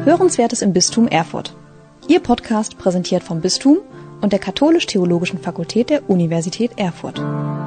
Hörenswertes im Bistum Erfurt. Ihr Podcast präsentiert vom Bistum und der Katholisch-Theologischen Fakultät der Universität Erfurt.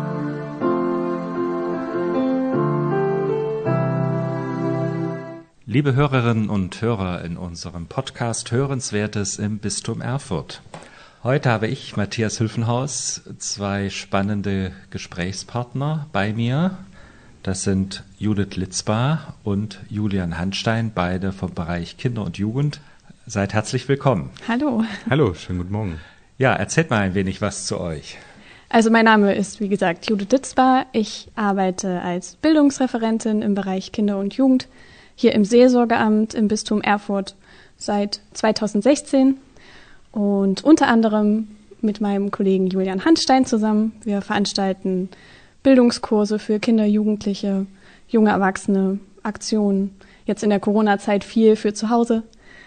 Liebe Hörerinnen und Hörer in unserem Podcast Hörenswertes im Bistum Erfurt. Heute habe ich, Matthias Hülfenhaus, zwei spannende Gesprächspartner bei mir. Das sind Judith Litzbar und Julian Handstein, beide vom Bereich Kinder und Jugend. Seid herzlich willkommen. Hallo. Hallo, schönen guten Morgen. Ja, erzählt mal ein wenig was zu euch. Also mein Name ist, wie gesagt, Judith Litzbar. Ich arbeite als Bildungsreferentin im Bereich Kinder und Jugend hier im Seelsorgeamt im Bistum Erfurt seit 2016 und unter anderem mit meinem Kollegen Julian Handstein zusammen. Wir veranstalten Bildungskurse für Kinder, Jugendliche, junge Erwachsene, Aktionen, jetzt in der Corona-Zeit viel für zu Hause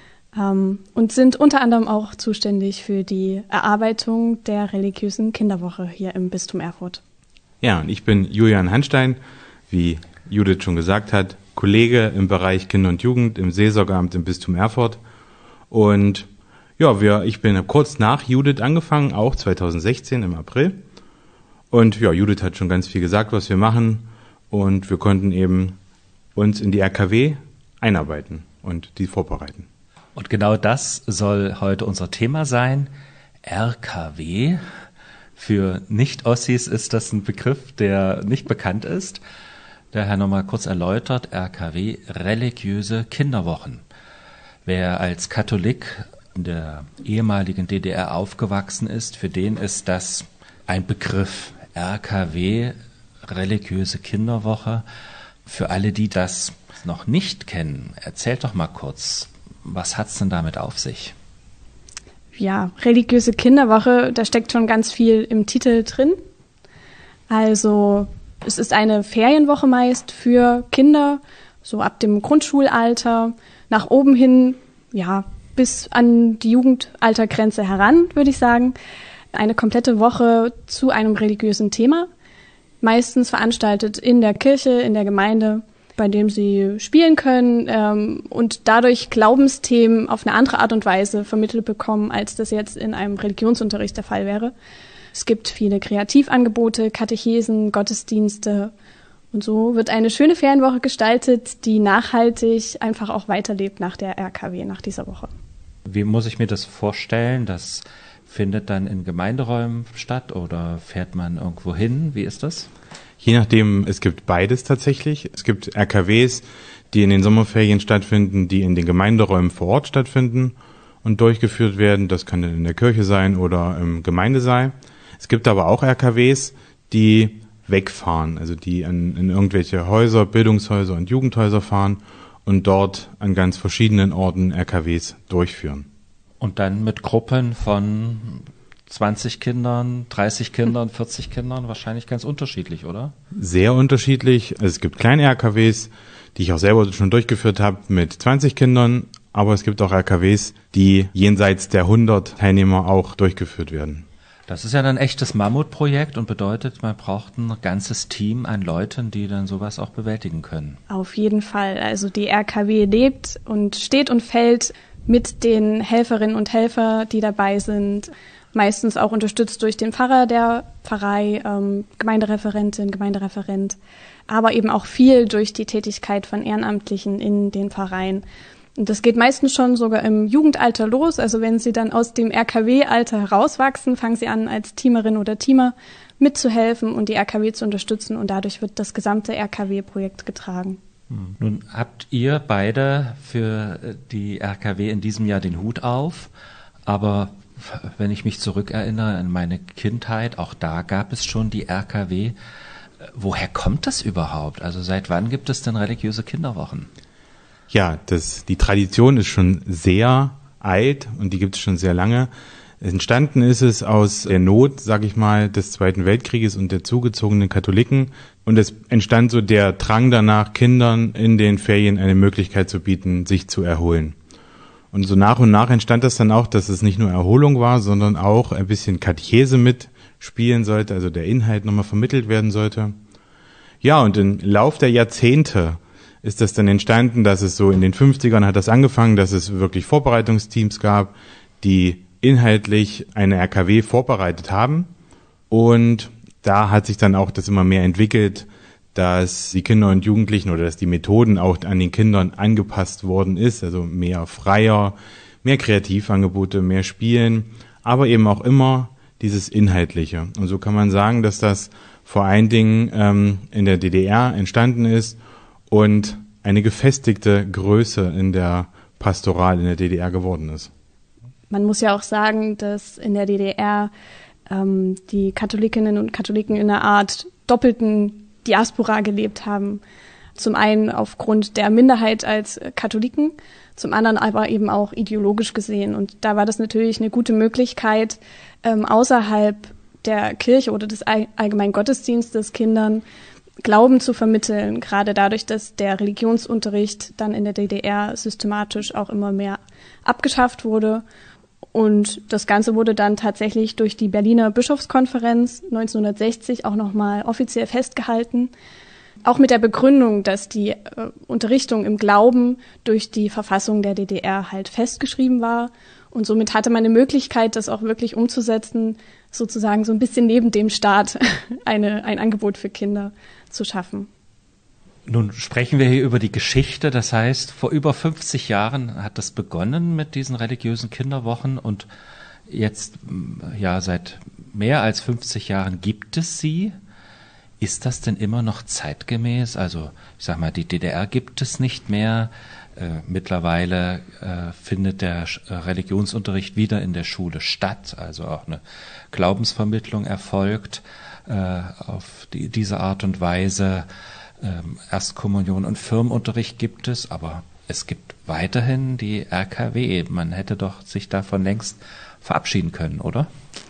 und sind unter anderem auch zuständig für die Erarbeitung der religiösen Kinderwoche hier im Bistum Erfurt. Ja, und ich bin Julian Handstein, wie Judith schon gesagt hat, Kollege im Bereich Kinder und Jugend im Seelsorgeamt im Bistum Erfurt. Und ja, ich bin kurz nach Judith angefangen, auch 2016 im April. Und ja, Judith hat schon ganz viel gesagt, was wir machen. Und wir konnten eben uns in die RKW einarbeiten und die vorbereiten. Und genau das soll heute unser Thema sein. RKW. Für Nicht-Ossis ist das ein Begriff, der nicht bekannt ist. Daher nochmal kurz erläutert, RKW, religiöse Kinderwochen. Wer als Katholik in der ehemaligen DDR aufgewachsen ist, für den ist das ein Begriff. RKW, religiöse Kinderwoche. Für alle, die das noch nicht kennen, erzählt doch mal kurz, was hat's denn damit auf sich? Ja, religiöse Kinderwoche, da steckt schon ganz viel im Titel drin. Also es ist eine Ferienwoche meist für Kinder, so ab dem Grundschulalter, nach oben hin, ja, bis an die Jugendaltergrenze heran, würde ich sagen. Eine komplette Woche zu einem religiösen Thema, meistens veranstaltet in der Kirche, in der Gemeinde, bei dem sie spielen können und dadurch Glaubensthemen auf eine andere Art und Weise vermittelt bekommen, als das jetzt in einem Religionsunterricht der Fall wäre. Es gibt viele Kreativangebote, Katechesen, Gottesdienste und so wird eine schöne Ferienwoche gestaltet, die nachhaltig einfach auch weiterlebt nach der RKW, nach dieser Woche. Wie muss ich mir das vorstellen? Das findet dann in Gemeinderäumen statt oder fährt man irgendwo hin? Wie ist das? Je nachdem, es gibt beides tatsächlich. Es gibt RKWs, die in den Sommerferien stattfinden, die in den Gemeinderäumen vor Ort stattfinden und durchgeführt werden. Das kann dann in der Kirche sein oder im Gemeindesaal. Es gibt aber auch RKWs, die wegfahren, also die in irgendwelche Häuser, Bildungshäuser und Jugendhäuser fahren und dort an ganz verschiedenen Orten RKWs durchführen. Und dann mit Gruppen von 20 Kindern, 30 Kindern, 40 Kindern, wahrscheinlich ganz unterschiedlich, oder? Sehr unterschiedlich. Also es gibt kleine RKWs, die ich auch selber schon durchgeführt habe, mit 20 Kindern, aber es gibt auch RKWs, die jenseits der 100 Teilnehmer auch durchgeführt werden. Das ist ja dann ein echtes Mammutprojekt und bedeutet, man braucht ein ganzes Team an Leuten, die dann sowas auch bewältigen können. Auf jeden Fall. Also die RKW lebt und steht und fällt mit den Helferinnen und Helfern, die dabei sind. Meistens auch unterstützt durch den Pfarrer der Pfarrei, Gemeindereferentin, Gemeindereferent, aber eben auch viel durch die Tätigkeit von Ehrenamtlichen in den Pfarreien. Und das geht meistens schon sogar im Jugendalter los. Also wenn sie dann aus dem RKW-Alter herauswachsen, fangen sie an, als Teamerin oder Teamer mitzuhelfen und die RKW zu unterstützen. Und dadurch wird das gesamte RKW-Projekt getragen. Nun habt ihr beide für die RKW in diesem Jahr den Hut auf. Aber wenn ich mich zurückerinnere an meine Kindheit, auch da gab es schon die RKW. Woher kommt das überhaupt? Also seit wann gibt es denn religiöse Kinderwochen? Ja, die Tradition ist schon sehr alt und die gibt es schon sehr lange. Entstanden ist es aus der Not, sag ich mal, des Zweiten Weltkrieges und der zugezogenen Katholiken. Und es entstand so der Drang danach, Kindern in den Ferien eine Möglichkeit zu bieten, sich zu erholen. Und so nach und nach entstand das dann auch, dass es nicht nur Erholung war, sondern auch ein bisschen Katechese mitspielen sollte, also der Inhalt nochmal vermittelt werden sollte. Ja, und im Lauf der Jahrzehnte ist das dann entstanden, dass es so in den 50ern hat das angefangen, dass es wirklich Vorbereitungsteams gab, die inhaltlich eine RKW vorbereitet haben. Und da hat sich dann auch das immer mehr entwickelt, dass die Kinder und Jugendlichen oder dass die Methoden auch an den Kindern angepasst worden ist, also mehr Freier, mehr Kreativangebote, mehr Spielen, aber eben auch immer dieses Inhaltliche. Und so kann man sagen, dass das vor allen Dingen in der DDR entstanden ist und eine gefestigte Größe in der Pastoral in der DDR geworden ist. Man muss ja auch sagen, dass in der DDR die Katholikinnen und Katholiken in einer Art doppelten Diaspora gelebt haben. Zum einen aufgrund der Minderheit als Katholiken, zum anderen aber eben auch ideologisch gesehen. Und da war das natürlich eine gute Möglichkeit, außerhalb der Kirche oder des allgemeinen Gottesdienstes Kindern Glauben zu vermitteln, gerade dadurch, dass der Religionsunterricht dann in der DDR systematisch auch immer mehr abgeschafft wurde. Und das Ganze wurde dann tatsächlich durch die Berliner Bischofskonferenz 1960 auch nochmal offiziell festgehalten. Auch mit der Begründung, dass die Unterrichtung im Glauben durch die Verfassung der DDR halt festgeschrieben war. Und somit hatte man eine Möglichkeit, das auch wirklich umzusetzen, sozusagen so ein bisschen neben dem Staat ein Angebot für Kinder zu schaffen. Nun sprechen wir hier über die Geschichte, das heißt, vor über 50 Jahren hat das begonnen mit diesen religiösen Kinderwochen und jetzt, ja, seit mehr als 50 Jahren gibt es sie. Ist das denn immer noch zeitgemäß? Also, ich sag mal, die DDR gibt es nicht mehr. Mittlerweile findet der Religionsunterricht wieder in der Schule statt, also auch eine Glaubensvermittlung erfolgt auf diese Art und Weise. Erstkommunion und Firmenunterricht gibt es, aber es gibt weiterhin die RKW. Man hätte doch sich davon längst verabschieden können, oder?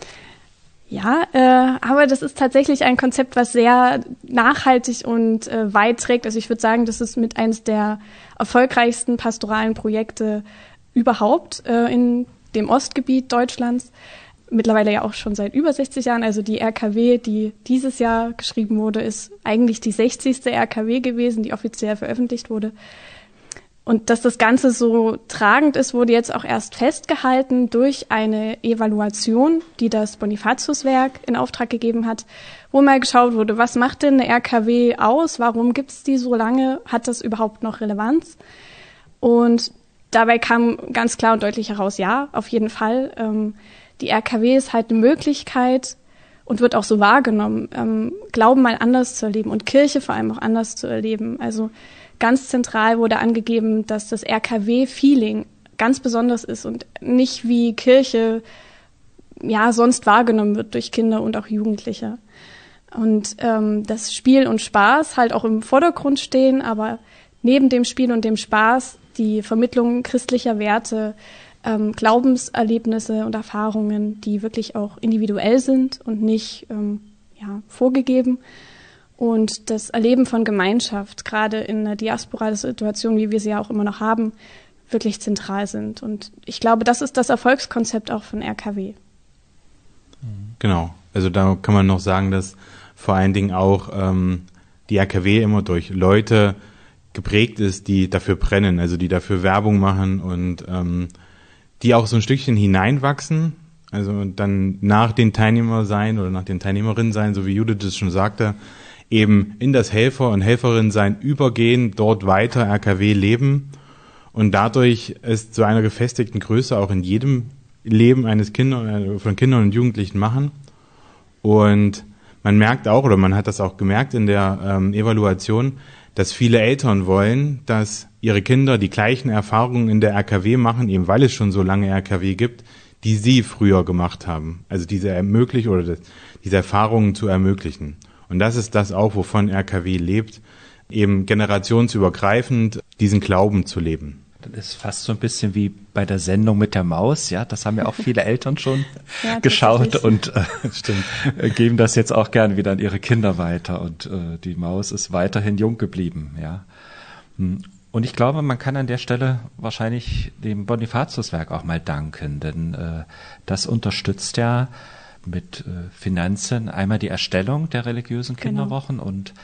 Ja, aber das ist tatsächlich ein Konzept, was sehr nachhaltig und weit trägt. Also ich würde sagen, das ist mit eines der erfolgreichsten pastoralen Projekte überhaupt in dem Ostgebiet Deutschlands. Mittlerweile ja auch schon seit über 60 Jahren. Also die RKW, die dieses Jahr geschrieben wurde, ist eigentlich die 60. RKW gewesen, die offiziell veröffentlicht wurde. Und dass das Ganze so tragend ist, wurde jetzt auch erst festgehalten durch eine Evaluation, die das Bonifatiuswerk in Auftrag gegeben hat, wo mal geschaut wurde, was macht denn eine RKW aus? Warum gibt es die so lange? Hat das überhaupt noch Relevanz? Und dabei kam ganz klar und deutlich heraus, ja, auf jeden Fall. Die RKW ist halt eine Möglichkeit und wird auch so wahrgenommen, Glauben mal anders zu erleben und Kirche vor allem auch anders zu erleben. Also ganz zentral wurde angegeben, dass das RKW-Feeling ganz besonders ist und nicht wie Kirche ja sonst wahrgenommen wird durch Kinder und auch Jugendliche. Und dass Spiel und Spaß halt auch im Vordergrund stehen, aber neben dem Spiel und dem Spaß die Vermittlung christlicher Werte, Glaubenserlebnisse und Erfahrungen, die wirklich auch individuell sind und nicht vorgegeben. Und das Erleben von Gemeinschaft, gerade in einer Diaspora-Situation, wie wir sie ja auch immer noch haben, wirklich zentral sind. Und ich glaube, das ist das Erfolgskonzept auch von RKW. Genau. Also da kann man noch sagen, dass vor allen Dingen auch die RKW immer durch Leute geprägt ist, die dafür brennen, also die dafür Werbung machen und die auch so ein Stückchen hineinwachsen, also dann nach den Teilnehmer sein oder nach den Teilnehmerinnen sein, so wie Judith es schon sagte, eben in das Helfer- und Helferinnen-Sein übergehen, dort weiter RKW leben und dadurch es zu einer gefestigten Größe auch in jedem Leben eines von Kindern und Jugendlichen machen. Und man merkt auch, oder man hat das auch gemerkt in der Evaluation, dass viele Eltern wollen, dass ihre Kinder die gleichen Erfahrungen in der RKW machen, eben weil es schon so lange RKW gibt, die sie früher gemacht haben. Also diese Erfahrungen zu ermöglichen. Und das ist das auch, wovon RKW lebt, eben generationsübergreifend diesen Glauben zu leben. Das ist fast so ein bisschen wie bei der Sendung mit der Maus, ja, das haben ja auch viele Eltern schon geschaut und geben das jetzt auch gerne wieder an ihre Kinder weiter und die Maus ist weiterhin jung geblieben, ja. Und ich glaube, man kann an der Stelle wahrscheinlich dem Bonifatiuswerk auch mal danken, denn das unterstützt ja mit Finanzen einmal die Erstellung der religiösen Kinderwochen und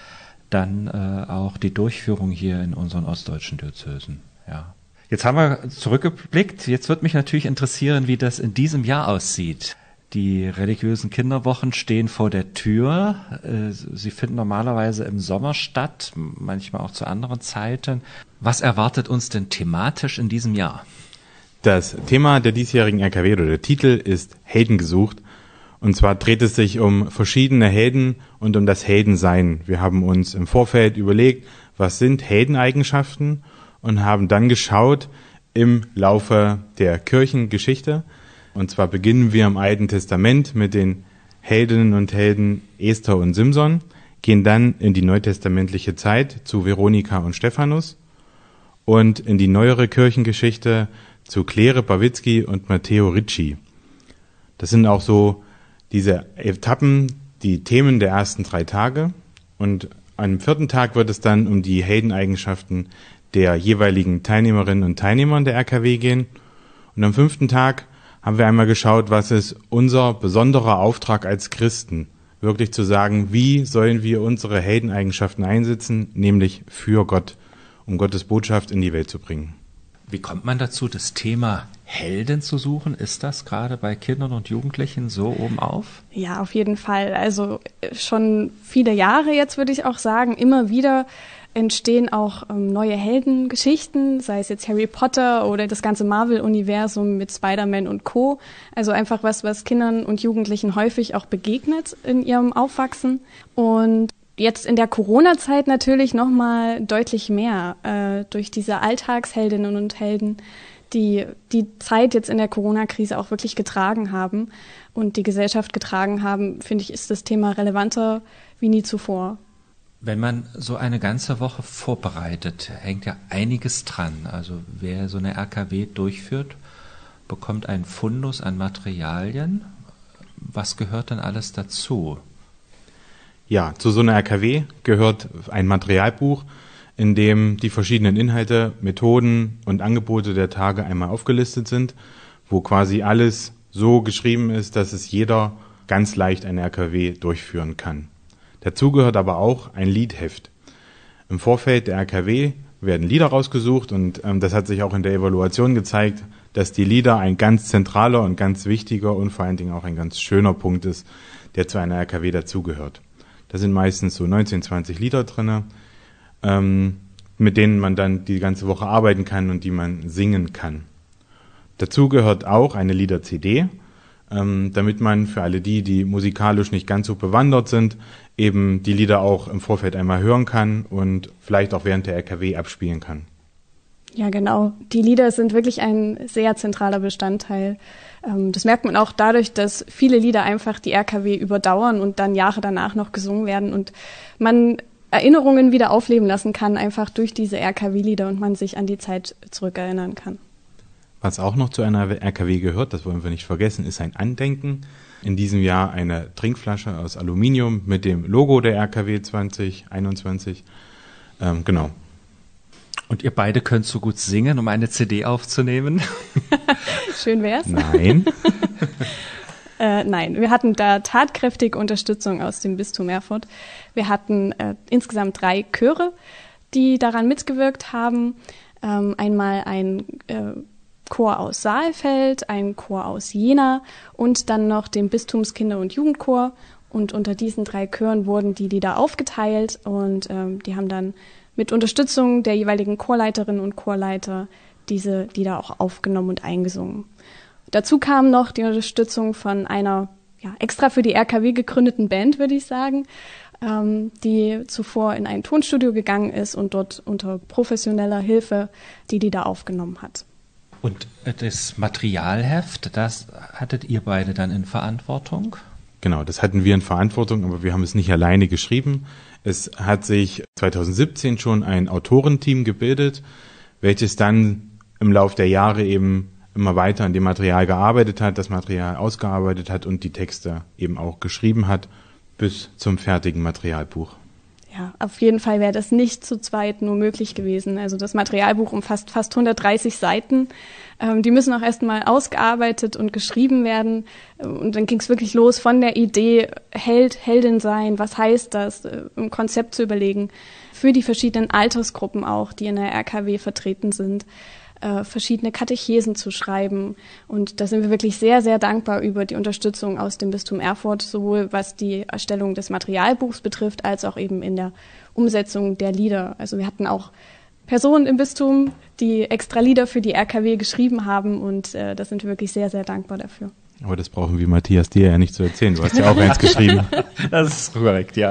dann auch die Durchführung hier in unseren ostdeutschen Diözesen. Ja. Jetzt haben wir zurückgeblickt. Jetzt wird mich natürlich interessieren, wie das in diesem Jahr aussieht. Die religiösen Kinderwochen stehen vor der Tür. Sie finden normalerweise im Sommer statt, manchmal auch zu anderen Zeiten. Was erwartet uns denn thematisch in diesem Jahr? Das Thema der diesjährigen RKW oder der Titel ist Helden gesucht. Und zwar dreht es sich um verschiedene Helden und um das Heldensein. Wir haben uns im Vorfeld überlegt, was sind Heldeneigenschaften, und haben dann geschaut im Laufe der Kirchengeschichte. Und zwar beginnen wir im Alten Testament mit den Heldinnen und Helden Esther und Simson, gehen dann in die neutestamentliche Zeit zu Veronika und Stephanus und in die neuere Kirchengeschichte zu Claire Pawlitzki und Matteo Ricci. Das sind auch so diese Etappen, die Themen der ersten 3 Tage. Und am 4. Tag wird es dann um die Heldeneigenschaften der jeweiligen Teilnehmerinnen und Teilnehmer der RKW gehen. Und am 5. Tag haben wir einmal geschaut, was ist unser besonderer Auftrag als Christen, wirklich zu sagen, wie sollen wir unsere Heldeneigenschaften einsetzen, nämlich für Gott, um Gottes Botschaft in die Welt zu bringen. Wie kommt man dazu, das Thema Helden zu suchen? Ist das gerade bei Kindern und Jugendlichen so oben auf? Ja, auf jeden Fall. Also schon viele Jahre jetzt, würde ich auch sagen, immer wieder entstehen auch neue Heldengeschichten, sei es jetzt Harry Potter oder das ganze Marvel-Universum mit Spider-Man und Co. Also einfach was Kindern und Jugendlichen häufig auch begegnet in ihrem Aufwachsen. Und jetzt in der Corona-Zeit natürlich nochmal deutlich mehr durch diese Alltagsheldinnen und Helden, die Zeit jetzt in der Corona-Krise auch wirklich getragen haben und die Gesellschaft getragen haben, finde ich, ist das Thema relevanter wie nie zuvor. Wenn man so eine ganze Woche vorbereitet, hängt ja einiges dran. Also wer so eine RKW durchführt, bekommt einen Fundus an Materialien. Was gehört denn alles dazu? Ja, zu so einer RKW gehört ein Materialbuch, in dem die verschiedenen Inhalte, Methoden und Angebote der Tage einmal aufgelistet sind, wo quasi alles so geschrieben ist, dass es jeder ganz leicht eine RKW durchführen kann. Dazu gehört aber auch ein Liedheft. Im Vorfeld der RKW werden Lieder rausgesucht und das hat sich auch in der Evaluation gezeigt, dass die Lieder ein ganz zentraler und ganz wichtiger und vor allen Dingen auch ein ganz schöner Punkt ist, der zu einer RKW dazugehört. Da sind meistens so 19, 20 Lieder drin, mit denen man dann die ganze Woche arbeiten kann und die man singen kann. Dazu gehört auch eine Lieder-CD, damit man für alle die musikalisch nicht ganz so bewandert sind, eben die Lieder auch im Vorfeld einmal hören kann und vielleicht auch während der RKW abspielen kann. Ja, genau. Die Lieder sind wirklich ein sehr zentraler Bestandteil. Das merkt man auch dadurch, dass viele Lieder einfach die RKW überdauern und dann Jahre danach noch gesungen werden und man Erinnerungen wieder aufleben lassen kann, einfach durch diese RKW-Lieder und man sich an die Zeit zurückerinnern kann. Was auch noch zu einer RKW gehört, das wollen wir nicht vergessen, ist ein Andenken. In diesem Jahr eine Trinkflasche aus Aluminium mit dem Logo der RKW 2021. Genau. Und ihr beide könnt so gut singen, um eine CD aufzunehmen? Schön wär's. Nein. Nein, wir hatten da tatkräftige Unterstützung aus dem Bistum Erfurt. Wir hatten insgesamt 3 Chöre, die daran mitgewirkt haben. Einmal ein Chor aus Saalfeld, ein Chor aus Jena und dann noch den Bistumskinder- und Jugendchor. Und unter diesen 3 Chören wurden die Lieder aufgeteilt und die haben dann mit Unterstützung der jeweiligen Chorleiterinnen und Chorleiter diese Lieder auch aufgenommen und eingesungen. Dazu kam noch die Unterstützung von einer extra für die RKW gegründeten Band, würde ich sagen, die zuvor in ein Tonstudio gegangen ist und dort unter professioneller Hilfe die Lieder aufgenommen hat. Und das Materialheft, das hattet ihr beide dann in Verantwortung? Genau, das hatten wir in Verantwortung, aber wir haben es nicht alleine geschrieben. Es hat sich 2017 schon ein Autorenteam gebildet, welches dann im Lauf der Jahre eben immer weiter an dem Material gearbeitet hat, das Material ausgearbeitet hat und die Texte eben auch geschrieben hat, bis zum fertigen Materialbuch. Ja, auf jeden Fall wäre das nicht zu zweit nur möglich gewesen. Also das Materialbuch umfasst fast 130 Seiten. Die müssen auch erstmal ausgearbeitet und geschrieben werden. Und dann ging es wirklich los von der Idee, Held, Heldin sein, was heißt das, ein Konzept zu überlegen, für die verschiedenen Altersgruppen auch, die in der RKW vertreten sind, verschiedene Katechesen zu schreiben. Und da sind wir wirklich sehr, sehr dankbar über die Unterstützung aus dem Bistum Erfurt, sowohl was die Erstellung des Materialbuchs betrifft, als auch eben in der Umsetzung der Lieder. Also wir hatten auch Personen im Bistum, die extra Lieder für die RKW geschrieben haben, und da sind wir wirklich sehr, sehr dankbar dafür. Aber das brauchen wir, Matthias, dir ja nicht zu erzählen. Du hast ja auch eins geschrieben. Das ist korrekt, ja.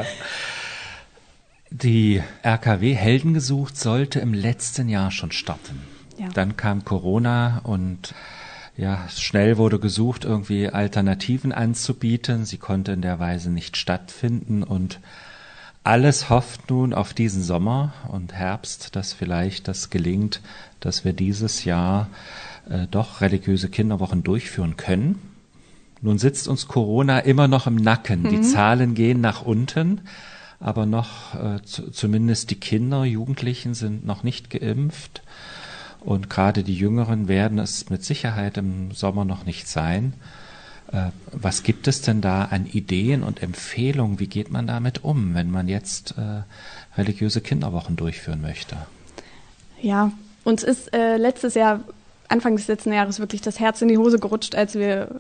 Die RKW Helden gesucht sollte im letzten Jahr schon starten. Ja. Dann kam Corona und ja, schnell wurde gesucht, irgendwie Alternativen anzubieten. Sie konnte in der Weise nicht stattfinden und alles hofft nun auf diesen Sommer und Herbst, dass vielleicht das gelingt, dass wir dieses Jahr doch religiöse Kinderwochen durchführen können. Nun sitzt uns Corona immer noch im Nacken. Die Zahlen gehen nach unten, aber noch zumindest die Kinder, Jugendlichen sind noch nicht geimpft. Und gerade die Jüngeren werden es mit Sicherheit im Sommer noch nicht sein. Was gibt es denn da an Ideen und Empfehlungen? Wie geht man damit um, wenn man jetzt religiöse Kinderwochen durchführen möchte? Ja, uns ist letztes Jahr, Anfang des letzten Jahres, wirklich das Herz in die Hose gerutscht, als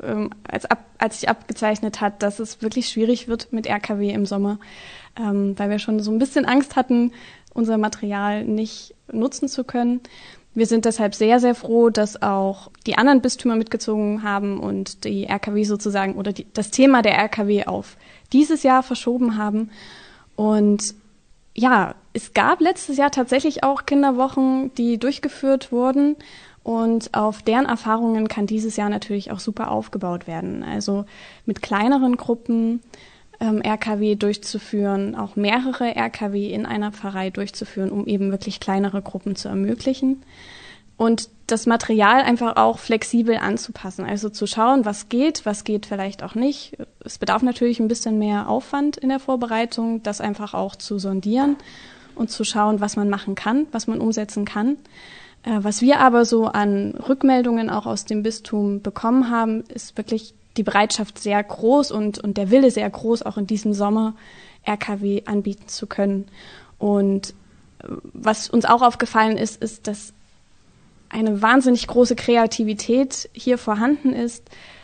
sich abgezeichnet hat, dass es wirklich schwierig wird mit RKW im Sommer, weil wir schon so ein bisschen Angst hatten, unser Material nicht nutzen zu können. Wir sind deshalb sehr, sehr froh, dass auch die anderen Bistümer mitgezogen haben und die RKW sozusagen oder das Thema der RKW auf dieses Jahr verschoben haben. Und ja, es gab letztes Jahr tatsächlich auch Kinderwochen, die durchgeführt wurden. Und auf deren Erfahrungen kann dieses Jahr natürlich auch super aufgebaut werden. Also mit kleineren Gruppen RKW durchzuführen, auch mehrere RKW in einer Pfarrei durchzuführen, um eben wirklich kleinere Gruppen zu ermöglichen. Und das Material einfach auch flexibel anzupassen, also zu schauen, was geht vielleicht auch nicht. Es bedarf natürlich ein bisschen mehr Aufwand in der Vorbereitung, das einfach auch zu sondieren und zu schauen, was man machen kann, was man umsetzen kann. Was wir aber so an Rückmeldungen auch aus dem Bistum bekommen haben, ist wirklich die Bereitschaft sehr groß und der Wille sehr groß, auch in diesem Sommer RKW anbieten zu können. Und was uns auch aufgefallen ist, dass eine wahnsinnig große Kreativität hier vorhanden ist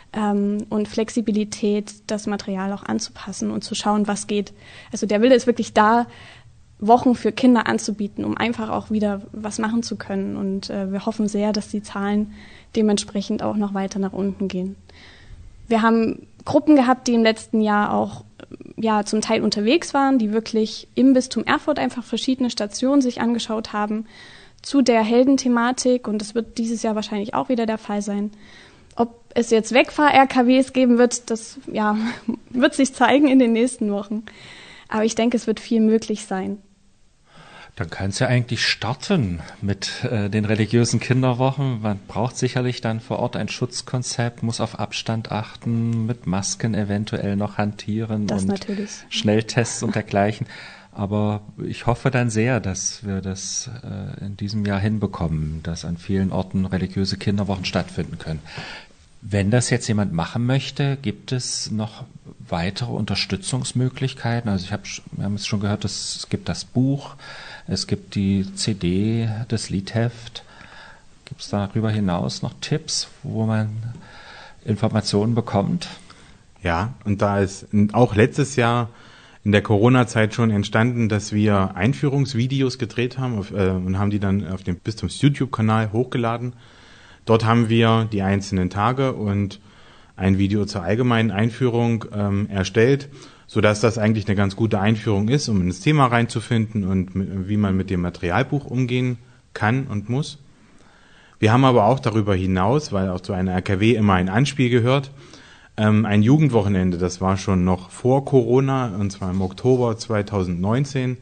und Flexibilität, das Material auch anzupassen und zu schauen, was geht. Also der Wille ist wirklich da, Wochen für Kinder anzubieten, um einfach auch wieder was machen zu können. Und wir hoffen sehr, dass die Zahlen dementsprechend auch noch weiter nach unten gehen. Wir haben Gruppen gehabt, die im letzten Jahr auch zum Teil unterwegs waren, die wirklich im Bistum Erfurt einfach verschiedene Stationen sich angeschaut haben zu der Heldenthematik, und das wird dieses Jahr wahrscheinlich auch wieder der Fall sein. Ob es jetzt Wegfahr-RKWs geben wird, das wird sich zeigen in den nächsten Wochen. Aber ich denke, es wird viel möglich sein. Dann kann es ja eigentlich starten mit den religiösen Kinderwochen. Man braucht sicherlich dann vor Ort ein Schutzkonzept, muss auf Abstand achten, mit Masken eventuell noch hantieren das und natürlich. Schnelltests und dergleichen. Aber ich hoffe dann sehr, dass wir das in diesem Jahr hinbekommen, dass an vielen Orten religiöse Kinderwochen stattfinden können. Wenn das jetzt jemand machen möchte, gibt es noch weitere Unterstützungsmöglichkeiten? Also wir haben es schon gehört, es gibt das Buch, es gibt die CD, das Liedheft. Gibt es darüber hinaus noch Tipps, wo man Informationen bekommt? Ja, und da ist auch letztes Jahr in der Corona-Zeit schon entstanden, dass wir Einführungsvideos gedreht haben und haben die dann auf dem Bistums-YouTube-Kanal hochgeladen. Dort haben wir die einzelnen Tage und ein Video zur allgemeinen Einführung erstellt, sodass das eigentlich eine ganz gute Einführung ist, um ins Thema reinzufinden und wie man mit dem Materialbuch umgehen kann und muss. Wir haben aber auch darüber hinaus, weil auch zu einer RKW immer ein Anspiel gehört, ein Jugendwochenende, das war schon noch vor Corona, und zwar im Oktober 2019.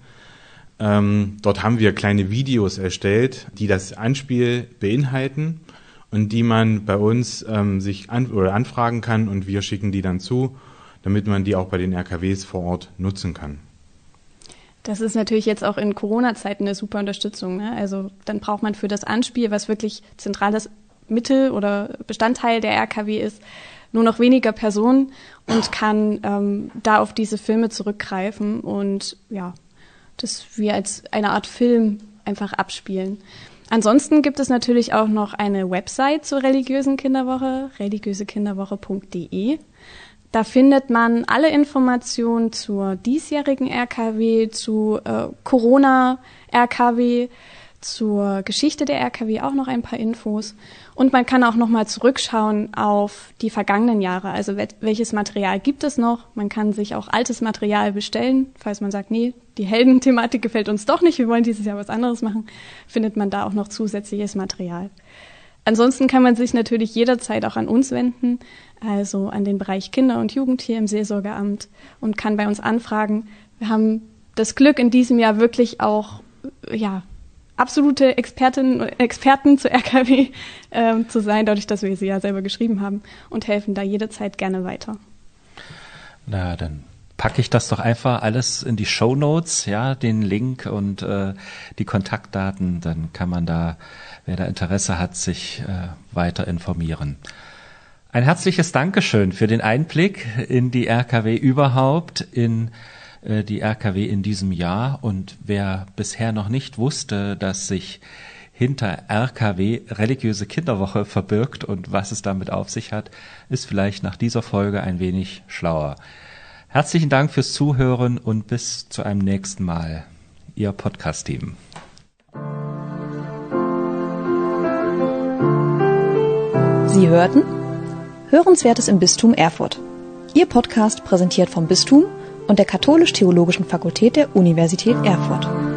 Dort haben wir kleine Videos erstellt, die das Anspiel beinhalten und die man bei uns sich anfragen kann, und wir schicken die dann zu, damit man die auch bei den RKWs vor Ort nutzen kann. Das ist natürlich jetzt auch in Corona-Zeiten eine super Unterstützung, ne? Also dann braucht man für das Anspiel, was wirklich zentrales Mittel oder Bestandteil der RKW ist, nur noch weniger Personen und kann da auf diese Filme zurückgreifen und ja, das wir als eine Art Film einfach abspielen. Ansonsten gibt es natürlich auch noch eine Website zur religiösen Kinderwoche, religiösekinderwoche.de. Da findet man alle Informationen zur diesjährigen RKW, zu Corona-RKW, zur Geschichte der RKW auch noch ein paar Infos. Und man kann auch noch mal zurückschauen auf die vergangenen Jahre. Also welches Material gibt es noch? Man kann sich auch altes Material bestellen. Falls man sagt, nee, die Heldenthematik gefällt uns doch nicht, wir wollen dieses Jahr was anderes machen, findet man da auch noch zusätzliches Material. Ansonsten kann man sich natürlich jederzeit auch an uns wenden, also an den Bereich Kinder- und Jugendtier im Seelsorgeamt und kann bei uns anfragen. Wir haben das Glück, in diesem Jahr wirklich auch absolute Expertinnen und Experten zu RKW zu sein, dadurch, dass wir sie ja selber geschrieben haben und helfen da jederzeit gerne weiter. Na, dann packe ich das doch einfach alles in die Shownotes, ja, den Link und die Kontaktdaten, dann kann man da, wer da Interesse hat, sich weiter informieren. Ein herzliches Dankeschön für den Einblick in die RKW überhaupt, in die RKW in diesem Jahr. Und wer bisher noch nicht wusste, dass sich hinter RKW religiöse Kinderwoche verbirgt und was es damit auf sich hat, ist vielleicht nach dieser Folge ein wenig schlauer. Herzlichen Dank fürs Zuhören und bis zu einem nächsten Mal. Ihr Podcast-Team. Sie hörten Hörenswertes im Bistum Erfurt. Ihr Podcast präsentiert vom Bistum und der Katholisch-Theologischen Fakultät der Universität Erfurt.